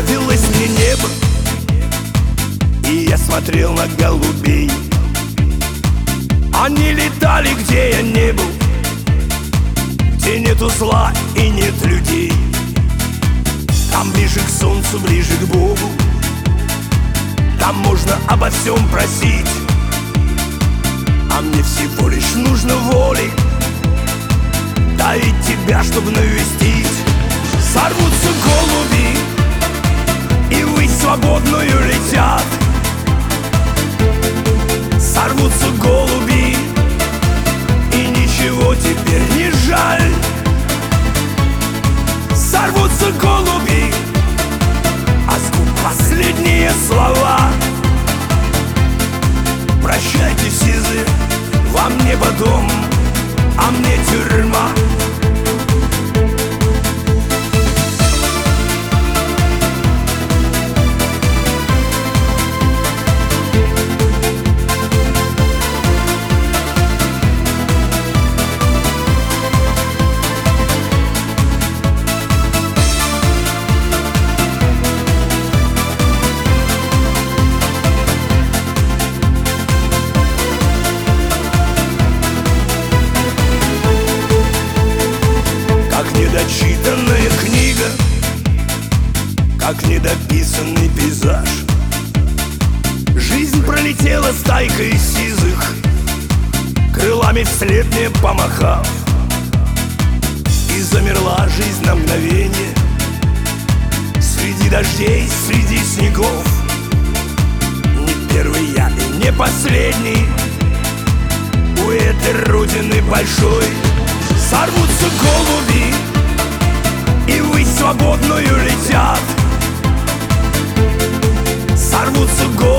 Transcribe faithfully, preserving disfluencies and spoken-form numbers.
нравилось мне небо, и я смотрел на голубей. Они летали, где я не был, где нету зла и нет людей. Там ближе к солнцу, ближе к Богу, там можно обо всем просить. А мне всего лишь нужно воли, да и тебя, чтобы навестить. Сорвутся голуби и ввысь свободную летят. Сорвутся голуби, и ничего теперь не жаль. Сорвутся голуби, а с губ последние слова. Прощайте, сизы, вам небо дом, а мне тюрьма. Недочитанная книга, как недописанный пейзаж. Жизнь пролетела стайкой сизых, крылами вслед мне помахав. И замерла жизнь на мгновение среди дождей, среди снегов. Не первый я и не последний у этой родины большой. Сорвутся голуби и ввысь свободную летят. Сорвутся голуби